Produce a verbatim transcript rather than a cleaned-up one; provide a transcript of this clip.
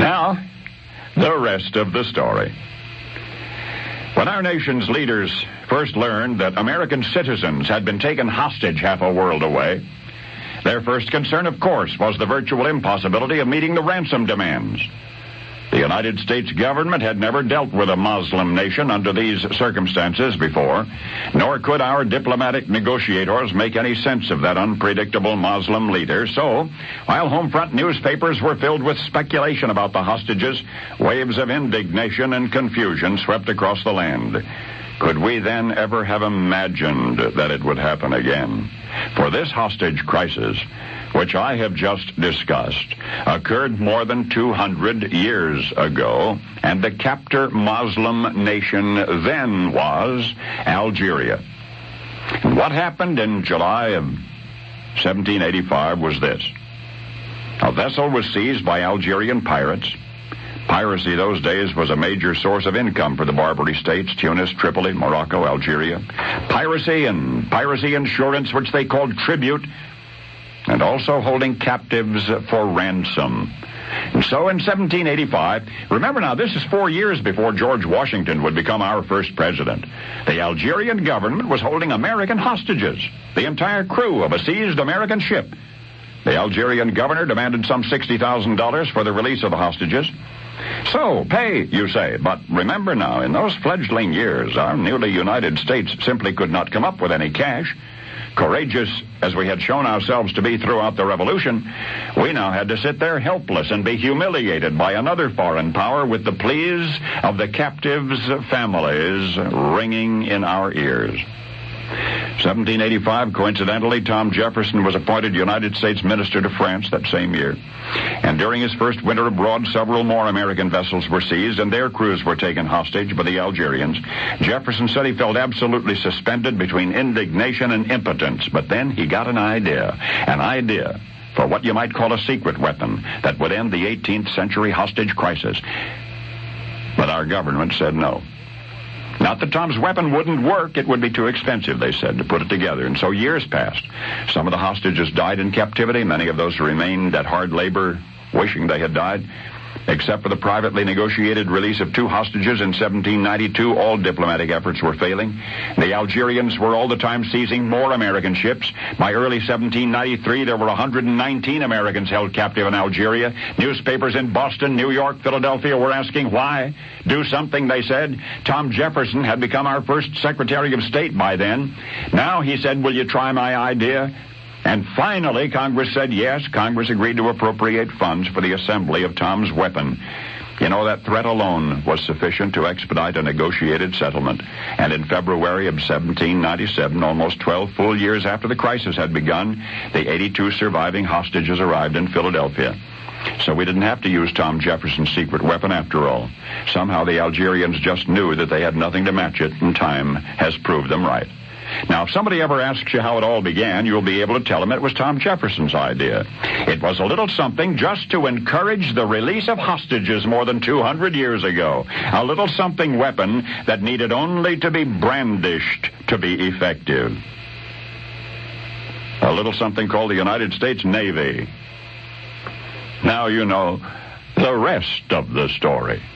Now, the rest of the story. When our nation's leaders first learned that American citizens had been taken hostage half a world away, their first concern, of course, was the virtual impossibility of meeting the ransom demands. The United States government had never dealt with a Muslim nation under these circumstances before, nor could our diplomatic negotiators make any sense of that unpredictable Muslim leader. So, while home front newspapers were filled with speculation about the hostages, waves of indignation and confusion swept across the land. Could we then ever have imagined that it would happen again? For this hostage crisis, which I have just discussed, occurred more than two hundred years ago, and the captor Muslim nation then was Algeria. And what happened in July of seventeen eighty-five was this. A vessel was seized by Algerian pirates. Piracy those days was a major source of income for the Barbary states, Tunis, Tripoli, Morocco, Algeria. Piracy and piracy insurance, which they called tribute, and also holding captives for ransom. And so in seventeen eighty-five, remember now, this is four years before George Washington would become our first president, the Algerian government was holding American hostages, the entire crew of a seized American ship. The Algerian governor demanded some sixty thousand dollars for the release of the hostages. So, pay, you say, but remember now, in those fledgling years, our newly United States simply could not come up with any cash. Courageous as we had shown ourselves to be throughout the Revolution, we now had to sit there helpless and be humiliated by another foreign power with the pleas of the captives' families ringing in our ears. seventeen eighty-five, coincidentally, Tom Jefferson was appointed United States Minister to France that same year. And during his first winter abroad, several more American vessels were seized and their crews were taken hostage by the Algerians. Jefferson said he felt absolutely suspended between indignation and impotence. But then he got an idea, an idea for what you might call a secret weapon that would end the eighteenth century hostage crisis. But our government said no. Not that Tom's weapon wouldn't work. It would be too expensive, they said, to put it together. And so years passed. Some of the hostages died in captivity. Many of those remained at hard labor, wishing they had died. Except for the privately negotiated release of two hostages in seventeen ninety-two, all diplomatic efforts were failing. The Algerians were all the time seizing more American ships. By early seventeen ninety-three, there were one hundred nineteen Americans held captive in Algeria. Newspapers in Boston, New York, Philadelphia were asking why. Do something, they said. Tom Jefferson had become our first Secretary of State by then. Now, he said, will you try my idea? And finally, Congress said yes. Congress agreed to appropriate funds for the assembly of Tom's weapon. You know, that threat alone was sufficient to expedite a negotiated settlement. And in February of seventeen ninety-seven, almost twelve full years after the crisis had begun, the eighty-two surviving hostages arrived in Philadelphia. So we didn't have to use Tom Jefferson's secret weapon after all. Somehow the Algerians just knew that they had nothing to match it, and time has proved them right. Now, if somebody ever asks you how it all began, you'll be able to tell them it was Tom Jefferson's idea. It was a little something just to encourage the release of hostages more than two hundred years ago. A little something weapon that needed only to be brandished to be effective. A little something called the United States Navy. Now you know the rest of the story.